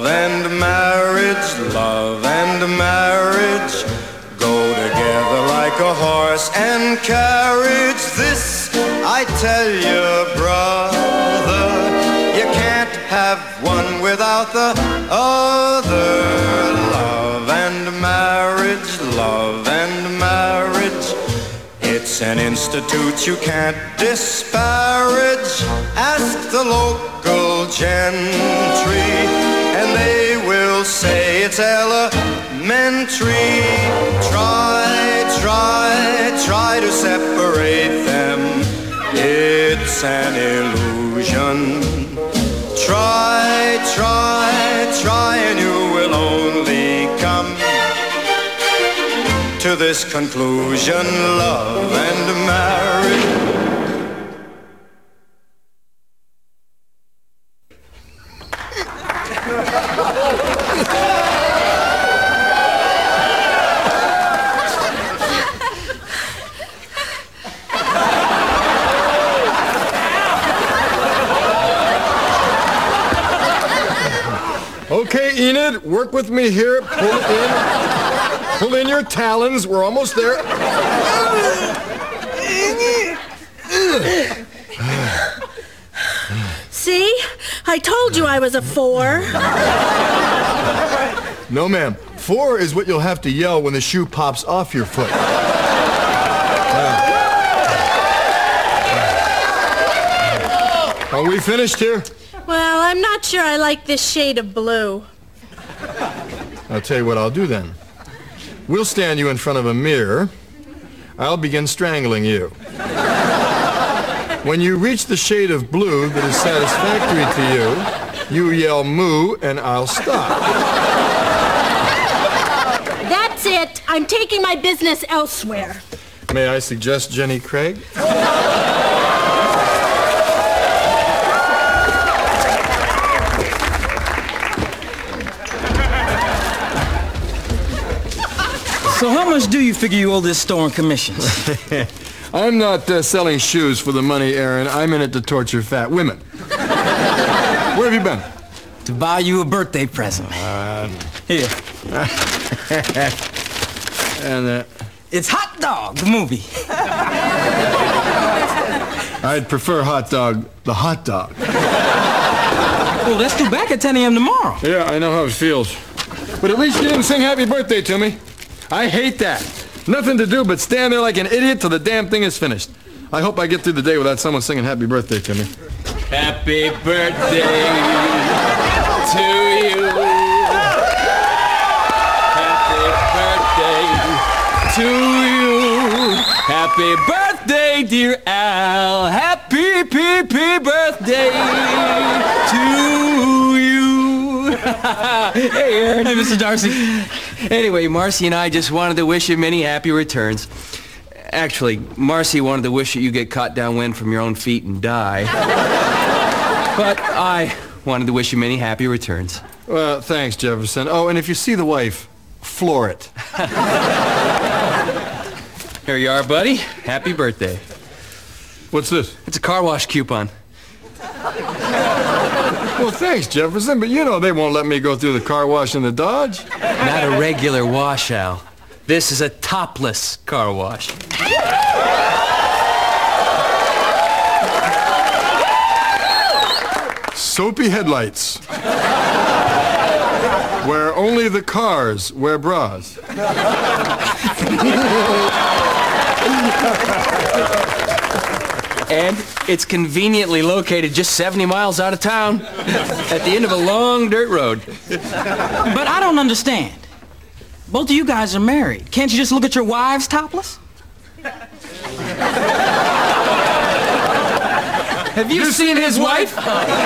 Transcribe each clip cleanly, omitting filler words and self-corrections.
love and marriage go together like a horse and carriage. This I tell you, brother, you can't have one without the other. Love and marriage, it's an institute you can't disparage. Ask the local gentry, and they will say it's elementary. Try to separate them, it's an illusion. Try, and you will only come to this conclusion: love and marriage. Okay, Enid, work with me here. Pull in your talons. We're almost there. See? I told you I was a 4. No, ma'am. 4 is what you'll have to yell when the shoe pops off your foot. Are we finished here? Well, I'm not sure I like this shade of blue. I'll tell you what I'll do then. We'll stand you in front of a mirror. I'll begin strangling you. When you reach the shade of blue that is satisfactory to you, you yell moo and I'll stop. That's it. I'm taking my business elsewhere. May I suggest Jenny Craig? So how much do you figure you owe this store in commissions? I'm not selling shoes for the money, Aaron. I'm in it to torture fat women. Where have you been? To buy you a birthday present. Here. And it's Hot Dog, the movie. I'd prefer Hot Dog, the hot dog. Well, let's do back at 10 a.m. tomorrow. Yeah, I know how it feels. But at least you didn't sing happy birthday to me. I hate that. Nothing to do but stand there like an idiot till the damn thing is finished. I hope I get through the day without someone singing happy birthday to me. Happy birthday to you. Happy birthday to you. Happy birthday, dear Al. Happy birthday to you. Hey, Aaron. Hey, Mr. Darcy. Anyway, Marcy and I just wanted to wish you many happy returns. Actually, Marcy wanted to wish that you get caught downwind from your own feet and die. But I wanted to wish you many happy returns. Well, thanks, Jefferson. Oh, and if you see the wife, floor it. Here you are, buddy. Happy birthday. What's this? It's a car wash coupon. Well, thanks, Jefferson, but you know they won't let me go through the car wash in the Dodge. Not a regular wash, Al. This is a topless car wash. Soapy headlights. Where only the cars wear bras. And it's conveniently located just 70 miles out of town at the end of a long dirt road. But I don't understand. Both of you guys are married. Can't you just look at your wives topless? Have you seen his wife?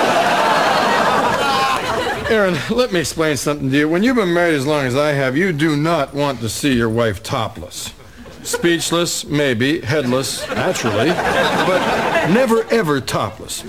Aaron, let me explain something to you. When you've been married as long as I have, you do not want to see your wife topless. Speechless, maybe, headless, naturally, but never, ever topless.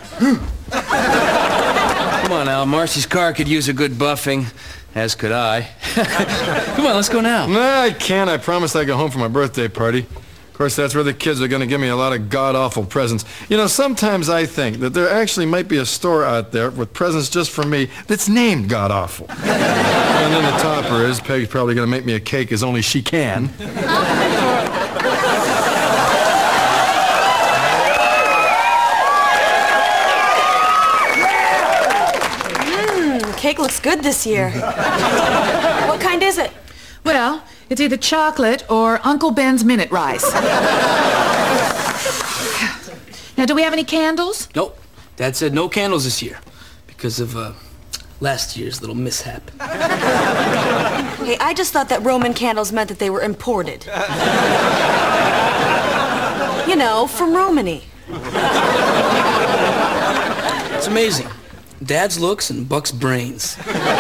Come on, Al. Marcy's car could use a good buffing, as could I. Come on, let's go now. No, I can't. I promised I'd go home for my birthday party. course, that's where the kids are going to give me a lot of god-awful presents. You know, sometimes I think that there actually might be a store out there with presents just for me that's named god-awful. And then the topper is, Peg's probably going to make me a cake as only she can. Cake looks good this year. What kind is it? Well, it's either chocolate or Uncle Ben's Minute Rice. Now, do we have any candles? Nope. Dad said no candles this year because of last year's little mishap. Hey, I just thought that Roman candles meant that they were imported. You know, from Romany. It's amazing. Dad's looks and Buck's brains.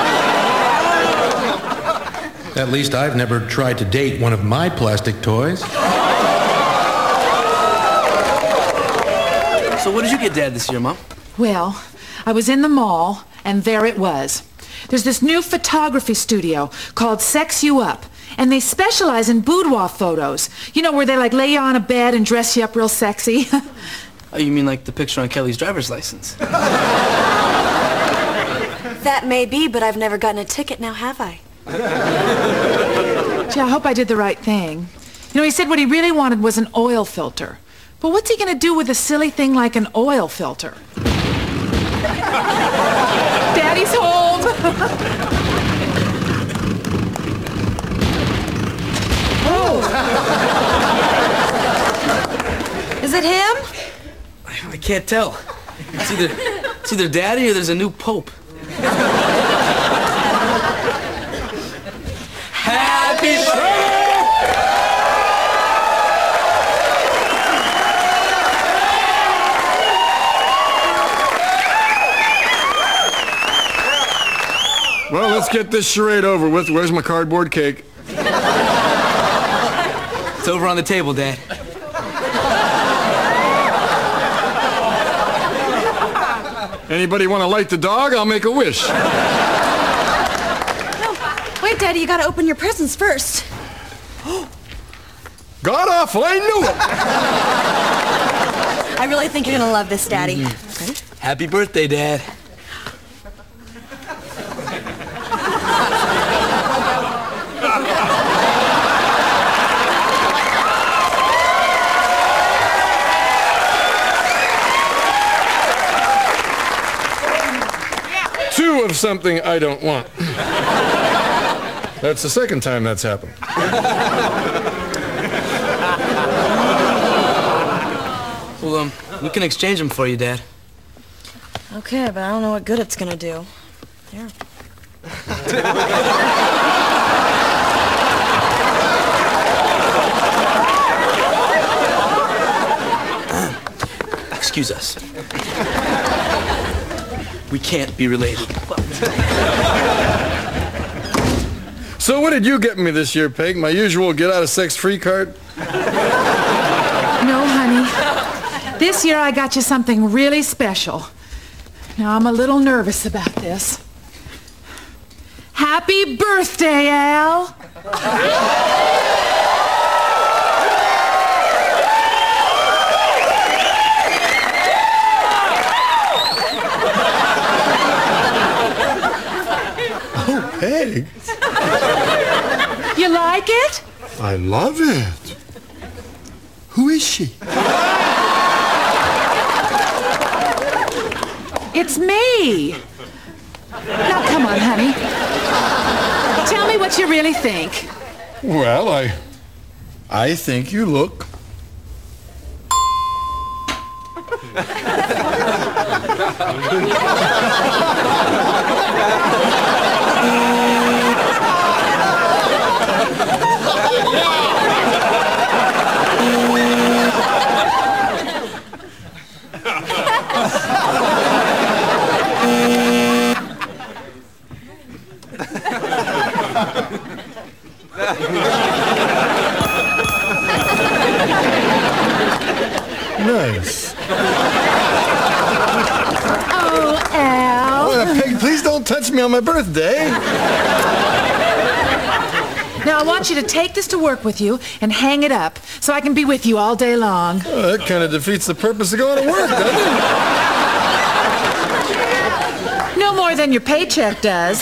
At least I've never tried to date one of my plastic toys. So what did you get Dad this year, Mom? Well, I was in the mall, and there it was. There's this new photography studio called Sex You Up, and they specialize in boudoir photos. You know, where they like lay you on a bed and dress you up real sexy. Oh, you mean like the picture on Kelly's driver's license? That may be, but I've never gotten a ticket now, have I? Gee, I hope I did the right thing. You know, he said what he really wanted was an oil filter. But what's he going to do with a silly thing like an oil filter? Daddy's home! Oh! Is it him? I can't tell. It's either Daddy or there's a new pope. Happy birthday! Well, let's get this charade over with. Where's my cardboard cake? It's over on the table, Dad. Anybody want to light the dog? I'll make a wish. No. Wait, Daddy, you gotta open your presents first. God awful, I knew it! I really think you're gonna love this, Daddy. Okay. Happy birthday, Dad. Two of something I don't want. That's the second time that's happened. Well, we can exchange them for you, Dad. Okay, but I don't know what good it's gonna do. Here. Excuse us. We can't be related. So what did you get me this year, Peg? My usual get-out-of-sex-free card? No, honey. This year I got you something really special. Now, I'm a little nervous about this. Happy birthday, Al! Peg. You like it? I love it. Who is she? It's me. Now, come on, honey. Tell me what you really think. Well, I think you look... Nice. Oh, Al. Oh, Peg, please don't touch me on my birthday. Now, I want you to take this to work with you and hang it up so I can be with you all day long. Oh, that kind of defeats the purpose of going to work, doesn't it? No more than your paycheck does.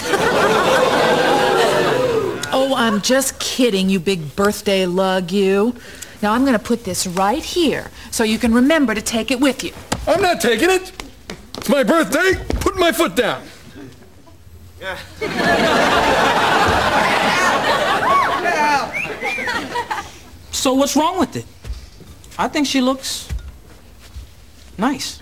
Oh, I'm just kidding, you big birthday lug, you. Now, I'm going to put this right here so you can remember to take it with you. I'm not taking it. It's my birthday. Put my foot down. So what's wrong with it? I think she looks nice.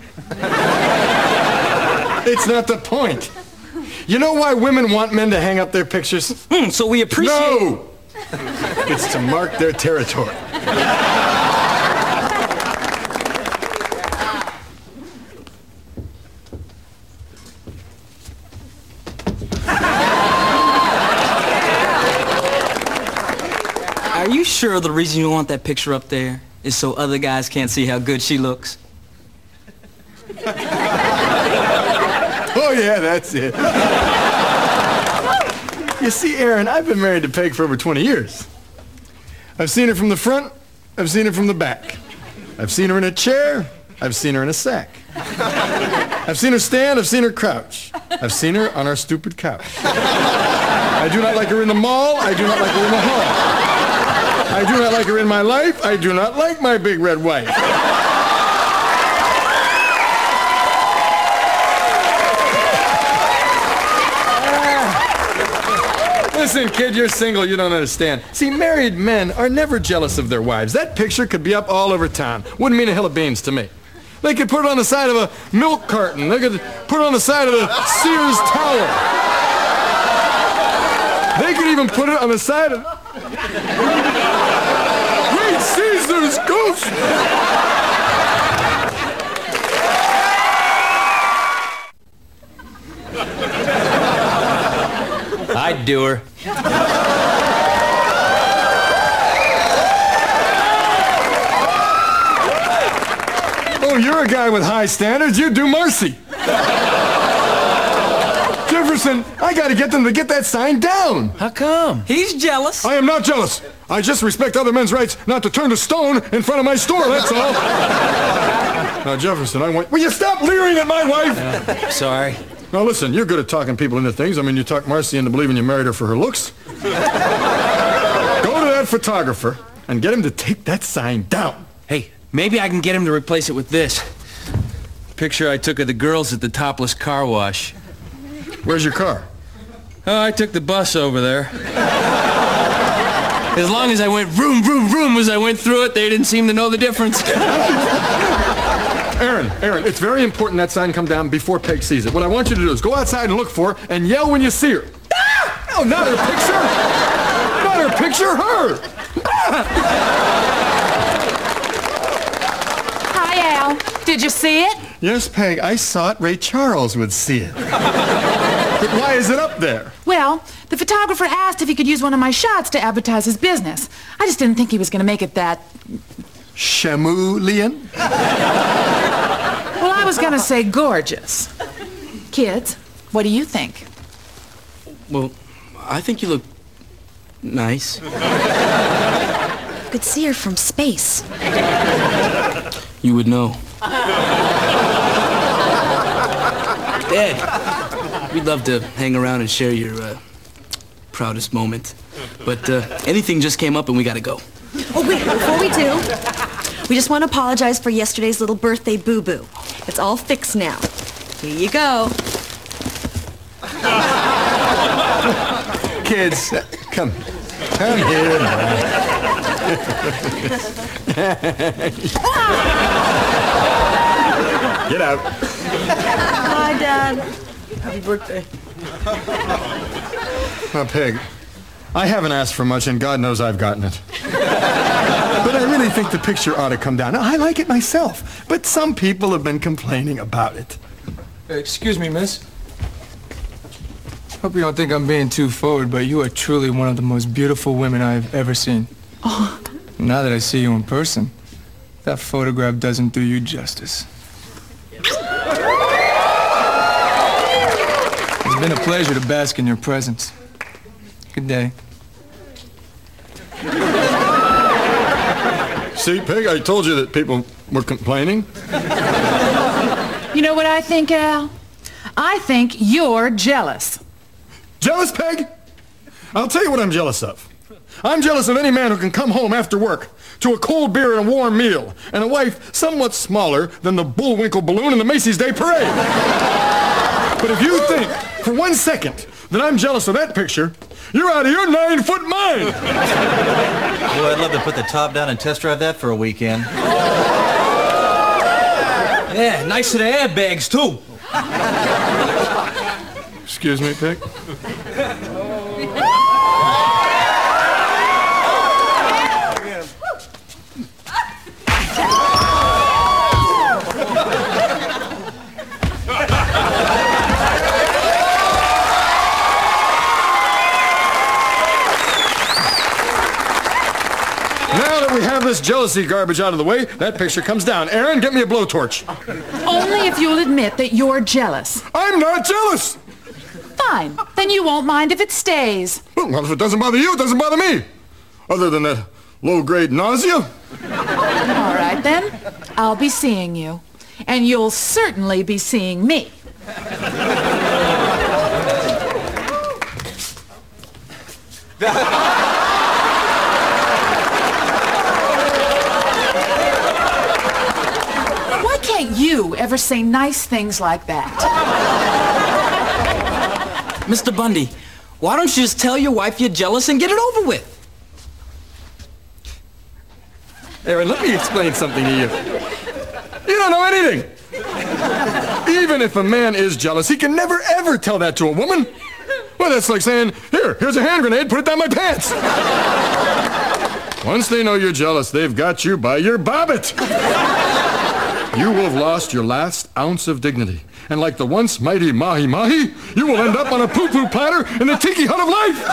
It's not the point. You know why women want men to hang up their pictures? So we appreciate... No! It's to mark their territory. Are you sure the reason you want that picture up there is so other guys can't see how good she looks? Oh, yeah, that's it. You see, Aaron, I've been married to Peg for over 20 years. I've seen her from the front. I've seen her from the back. I've seen her in a chair. I've seen her in a sack. I've seen her stand. I've seen her crouch. I've seen her on our stupid couch. I do not like her in the mall. I do not like her in the hall. I do not like her in my life. I do not like my big red wife. Listen, kid, you're single. You don't understand. See, married men are never jealous of their wives. That picture could be up all over town. Wouldn't mean a hill of beans to me. They could put it on the side of a milk carton. They could put it on the side of a Sears tower. They could even put it on the side of... Great Caesar's ghost! I'd do her. Oh, you're a guy with high standards. You do Marcy. Jefferson, I gotta get them to get that sign down. How come? He's jealous. I am not jealous. I just respect other men's rights not to turn to stone in front of my store, that's all. Now, Jefferson, I want... Will you stop leering at my wife? Sorry. Now, listen, you're good at talking people into things. I mean, you talked Marcy into believing you married her for her looks. Go to that photographer and get him to take that sign down. Hey, maybe I can get him to replace it with this. Picture I took of the girls at the topless car wash. Where's your car? Oh, I took the bus over there. As long as I went vroom, vroom, vroom as I went through it, they didn't seem to know the difference. Aaron, it's very important that sign come down before Peg sees it. What I want you to do is go outside and look for her and yell when you see her. Ah! No, not her picture. Not her picture, her. Hi, Al. Did you see it? Yes, Peg, I saw it. Ray Charles would see it. But why is it up there? Well, the photographer asked if he could use one of my shots to advertise his business. I just didn't think he was going to make it that... Chemulian? Well, I was going to say gorgeous. Kids, what do you think? Well, I think you look nice. You could see her from space. You would know. Dad, we'd love to hang around and share your proudest moment. But anything just came up and we gotta go. Oh, wait, before we do, we just want to apologize for yesterday's little birthday boo-boo. It's all fixed now. Here you go. Kids, come here now. Get out. Hi, Dad. Happy birthday. Now, Peg, I haven't asked for much, and God knows I've gotten it. But I really think the picture ought to come down. Now, I like it myself, but some people have been complaining about it. Excuse me, miss. Hope you don't think I'm being too forward, but you are truly one of the most beautiful women I've ever seen. Oh. Now that I see you in person, that photograph doesn't do you justice. It's been a pleasure to bask in your presence. Good day. See, Peg, I told you that people were complaining. You know what I think, Al? I think you're jealous. Jealous, Peg? I'll tell you what I'm jealous of. I'm jealous of any man who can come home after work to a cold beer and a warm meal and a wife somewhat smaller than the Bullwinkle balloon in the Macy's Day Parade. But if you think for 1 second that I'm jealous of that picture, you're out of your 9-foot mind. Boy, I'd love to put the top down and test drive that for a weekend. Yeah, nice to the airbags, too. Excuse me, Peg? Now that we have this jealousy garbage out of the way, that picture comes down. Aaron, get me a blowtorch. Only if you'll admit that you're jealous. I'm not jealous. Fine. Then you won't mind if it stays. Well, if it doesn't bother you, it doesn't bother me. Other than that low-grade nausea. All right, then. I'll be seeing you. And you'll certainly be seeing me. Why can't you ever say nice things like that? Mr. Bundy, why don't you just tell your wife you're jealous and get it over with? Aaron, let me explain something to you. You don't know anything. Even if a man is jealous, he can never, ever tell that to a woman. Well, that's like saying, here's a hand grenade, put it down my pants. Once they know you're jealous, they've got you by your bobbit. You will have lost your last ounce of dignity. And like the once mighty mahi-mahi, you will end up on a poo-poo platter in the tiki hut of life.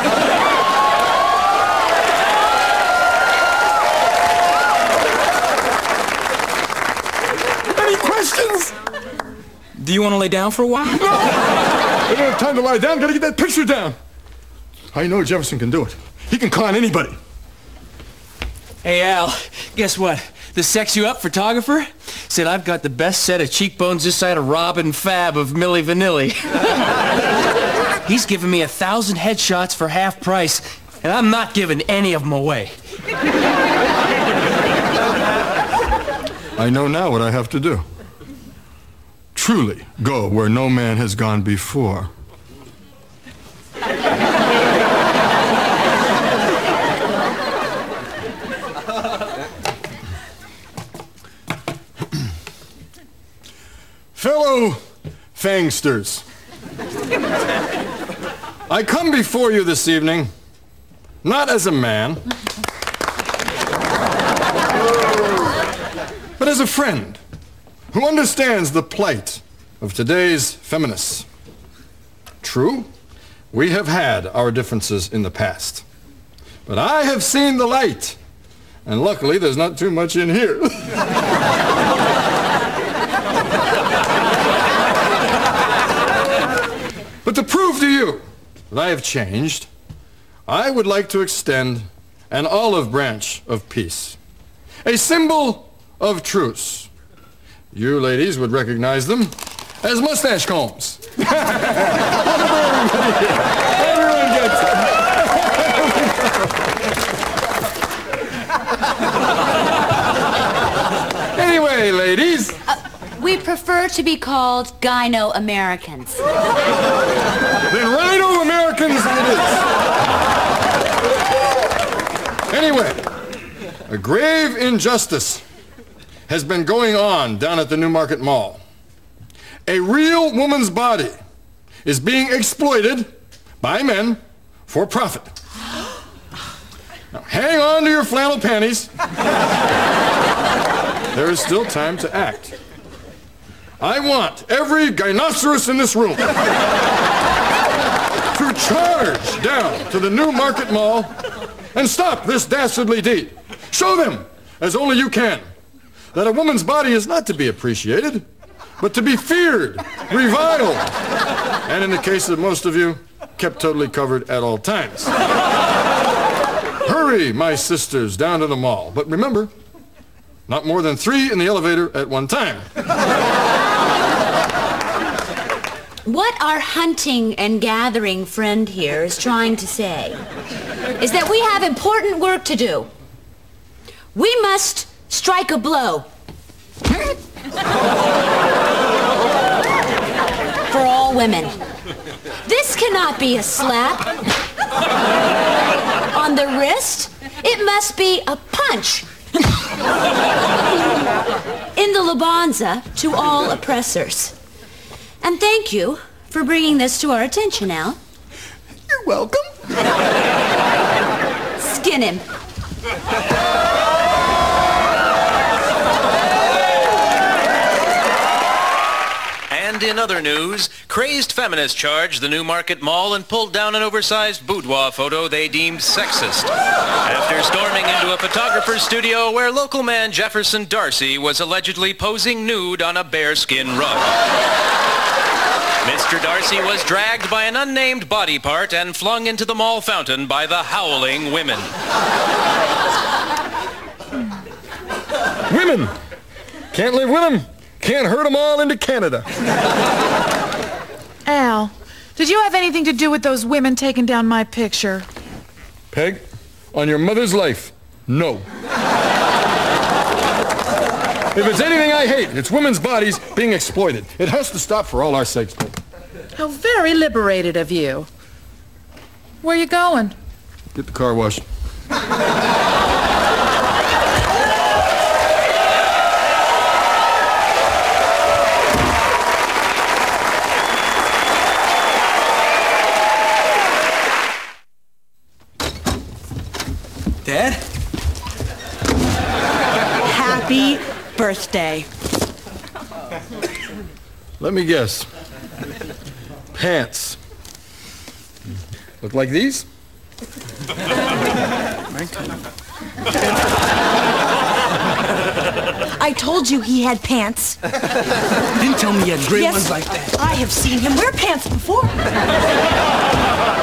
Any questions? Do you want to lay down for a while? No! I don't have time to lie down. Gotta get that picture down. I know Jefferson can do it. He can con anybody. Hey, Al, guess what? The Sex You Up photographer said I've got the best set of cheekbones this side of Robin Fab of Milli Vanilli. He's giving me 1,000 headshots for half price, and I'm not giving any of them away. I know now what I have to do. Truly go where no man has gone before. Fellow Fangsters, I come before you this evening not as a man, but as a friend who understands the plight of today's feminists. True, we have had our differences in the past, but I have seen the light, and luckily there's not too much in here. But to prove to you that I have changed, I would like to extend an olive branch of peace, a symbol of truce. You ladies would recognize them as mustache combs. Everyone gets it. Anyway, ladies. We prefer to be called Gyno-Americans. Then Rhino-Americans it is. Anyway, a grave injustice has been going on down at the Newmarket Mall. A real woman's body is being exploited by men for profit. Now, hang on to your flannel panties. There is still time to act. I want every gynoceros in this room to charge down to the Newmarket Mall and stop this dastardly deed. Show them, as only you can, that a woman's body is not to be appreciated, but to be feared, reviled, and in the case of most of you, kept totally covered at all times. Hurry, my sisters, down to the mall. But remember, Not more than 3 in the elevator at one time. What our hunting and gathering friend here is trying to say is that we have important work to do. We must strike a blow for all women. This cannot be a slap on the wrist. It must be a punch in the labanza to all oppressors. And thank you for bringing this to our attention, Al. You're welcome. Skin him. And in other news, crazed feminists charged the Newmarket Mall and pulled down an oversized boudoir photo they deemed sexist after storming into a photographer's studio where local man Jefferson Darcy was allegedly posing nude on a bearskin rug. Mr. Darcy was dragged by an unnamed body part and flung into the mall fountain by the howling women. Women! Can't live with them. Can't herd them all into Canada. Al, did you have anything to do with those women taking down my picture? Peg, on your mother's life, no. If it's anything I hate, it's women's bodies being exploited. It has to stop for all our sakes. How very liberated of you. Where you going? Get the car washed. Dad? Happy birthday. Let me guess. Pants. Look like these? I told you he had pants. Didn't tell me he had gray ones like that. I have seen him wear pants before.